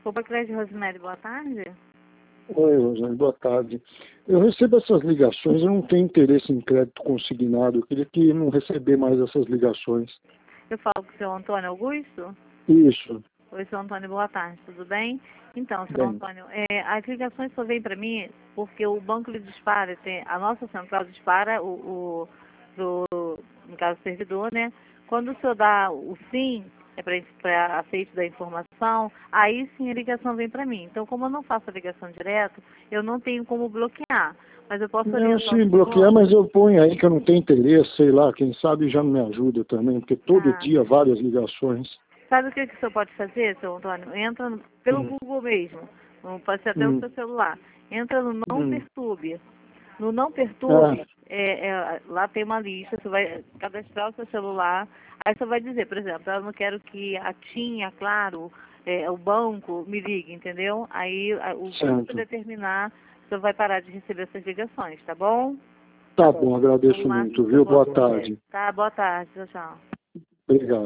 Opa, Crédito Rosemary, boa tarde. Oi, Rosane, boa tarde. Eu recebo essas ligações, eu não tenho interesse em crédito consignado, eu queria que não receber mais essas ligações. Eu falo com o seu Antônio Augusto. Isso, Oi, seu Antônio, boa tarde, tudo bem? Então, seu bem. Antônio, as ligações só vêm para mim porque o banco lhe dispara, a nossa central dispara no caso, o servidor, né? Quando o senhor dá o sim, para aceite da informação, aí sim a ligação vem para mim. Então, como eu não faço a ligação direto, eu não tenho como bloquear. Mas eu posso Não, orientar o sim, bloquear, senhor. mas eu ponho aí que eu não tenho interesse, sei lá, quem sabe já me ajuda também, porque todo Ah, dia várias ligações. sabe o que que o senhor pode fazer, seu Antônio? Entra pelo Hum, Google mesmo, pode ser até o hum, seu celular. Entra no Não hum. Perturbe. No Não Ah, Perturbe, lá tem uma lista, você vai cadastrar o seu celular, aí você vai dizer, por exemplo, eu não quero que a TIM, a Claro, o banco me ligue, entendeu? Aí o banco certo. determinar, você vai parar de receber essas ligações, tá bom? Tá bom, No agradeço máximo muito, que eu viu? Boa posso fazer. tarde. Tá, boa tarde, tchau, tchau. Obrigado.